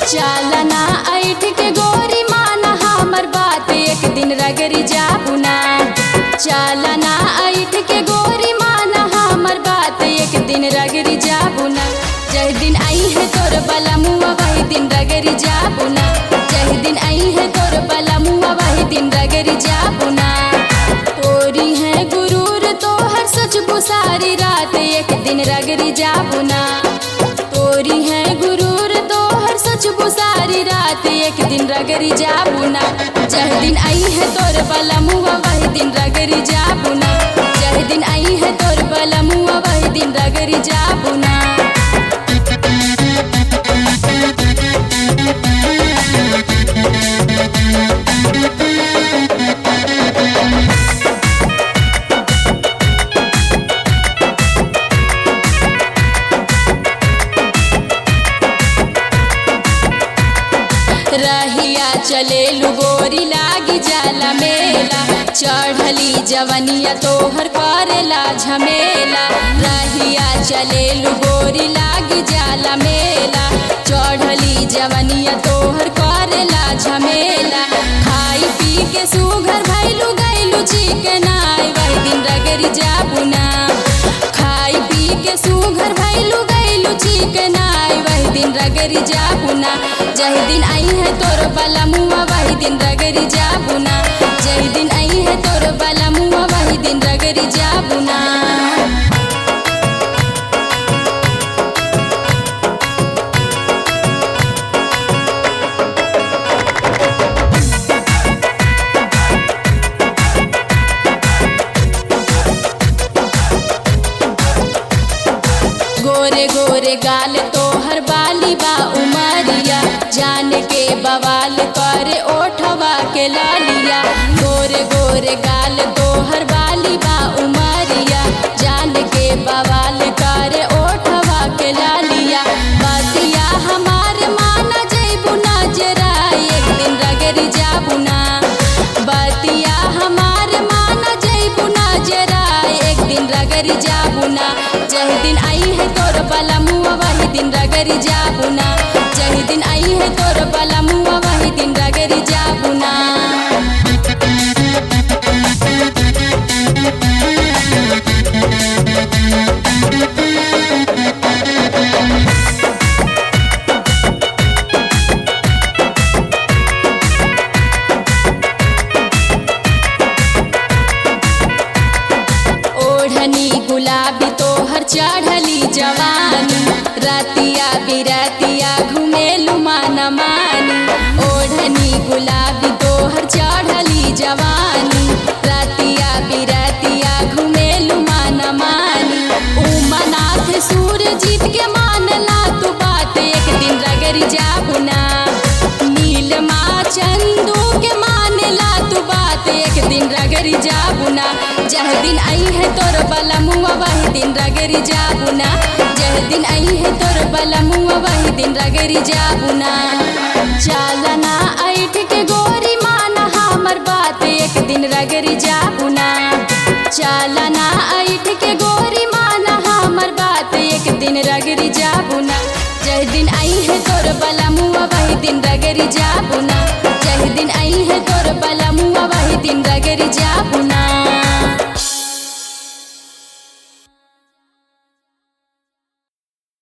चालना ऐठ के गोरी माना हमर बात एक दिन रगरी जाबुना। चालना ऐठ के गोरी माना हमर बात एक दिन रगरी जाबुना। जह दिन आई है तोर बला मुआ वही दिन रगरी जाबुना। जह दिन आई है तोर बला मुआ वही दिन रगरी जाबुना। तोरी है गुरूर तोहर सच को सारी रात एक दिन रगरी जाबुना। तोरी है गुरूर तोहर सच को सारी रात एक दिन रगरी जाबुना। जह दिन आई है तोर बला मुआ वही दिन रगरी जाबुना। जह दिन आई है तोर बला मुआ वही दिन रगरी जाबुना। रहिया चलेलु गोरी लागी जाला मेला। चढ़ली जवनिया तोहर करेला झमेला। रहिया चलेलु गोरी लागी जाला मेला। चढ़ली जवनिया तोहर करेला झमेला। खाई पी के सुघर भैलू गैलू चिकनाई वही दिन रगरी जाबुना। खाई पी के सुघर भैलू गैलू चिकनाई वही दिन रगरी जाबुना। जही दिन आई है तोर बला मुआ वही दिन रगरी जाबुना। जही दिन आई है तोर बला मुआ वही दिन रगरी जाबुना। गोरे गोरे गाल तोहर बाली बा उमरिया। जान के बवाल करे ओठवा के लालिया। गोरे गोरे गाल तोहर बाली बा उमरिया। जान के बवाल करे ओठवा के लालिया। बतिया हमार माना जैबू नजरा एक दिन रगरी जाबुना। बतिया हमार माना जैबू नजरा एक दिन रगरी जाबुना। जह दिन आई है तोर बला मुआ वही दिन रगरी जाबुना। जह दिन आई है तोर बला मुआ वही दिन रगरी जाबुना। ओढ़नी गुलाबी तोहर चढ़ली जवानी। रातिया बिरातिया घुमेलु माना मानी। ओढ़नी गुलाबी तोहर चढ़ली जवानी। रातिया बिरातिया घुमेलु माना मानी। उमानाथ सूरजीत के मानला तू बात एक दिन रगरी जाबुना। नीलमा चंदू के मानला तू बात एक दिन रगरी जाबुना। जह दिन आई है तोर बला मुआ वही दिन रगरी जाबुना। जह दिन आई है तोर बला मुआ वही दिन रगरी जाबुना। चालना ऐठ के गोरी माना हमर बात एक दिन रगरी जाबुना। चालना ऐठ के गोरी माना हमर बात एक दिन रगरी जाबुना। जह दिन आई है तोर बला मुआ वही दिन रगरी जाबुना। जह दिन आई है तोर बला मुआ वही दिन रगरी जाबुना।